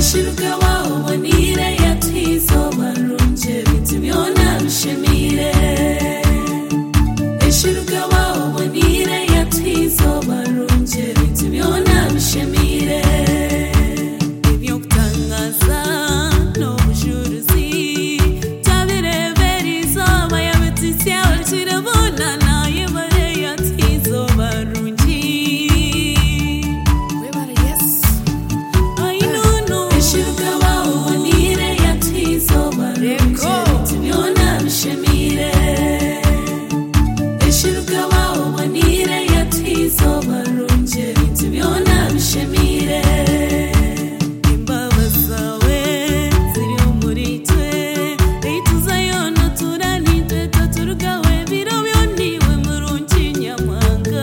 Eshiruka wao wanire yatizo barunje bitibyona bishemire. Eshiruka wao wanire yatizo barunje bitibyona bishemire. Ibyo kutangaza no bujuruzi tabirebera izoba yabititse kirabona naye bare yatizo barunji. Webare yes I know Eshiruka wao wanire yatizo barunje bitibyona bishemire. Eshiruka wao wanire yatizo barunje bitibyona bishemire. Imbabazi zawe ziri muri twe ituzayona turanitwe taturugawe birobyo niwe murungi nyamwanga.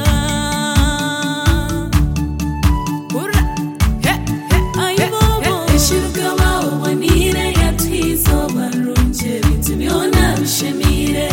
Ura he ayibobo Eshiruka wao wanire yatizo barunje bitibyona bishemire.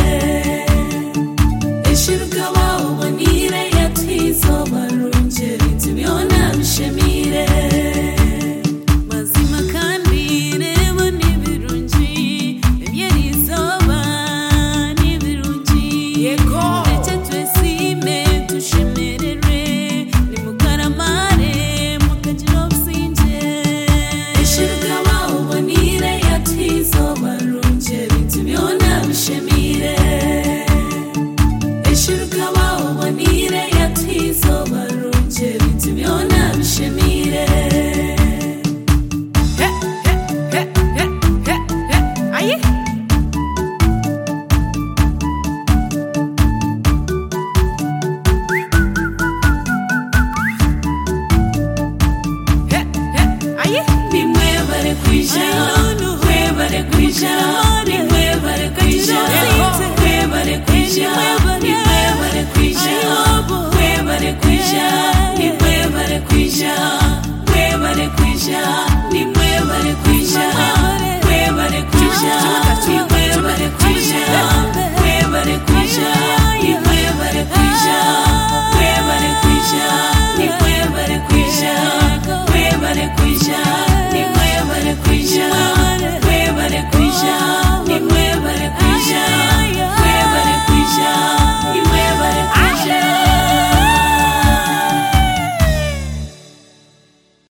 Eshiruka wao wanire yatizo barunje bitibyona bishemire. Mazima kandi reba n'ibirungi ebyeri izoba n'ibirungi. Yego ndetse twesime tushemererwe nimukaramare mukagira obusinge. Eshiruka wao wanire yatizo barunje bitibyona bishemire. Eshiruka wao wanire yatizo barunje bitibyona bishemire. Aye aye nimwe bare kwija nimwe bare kwija nimwe bare kwija nimwe bare kwija nimwe bare kwija nimwe bare kwija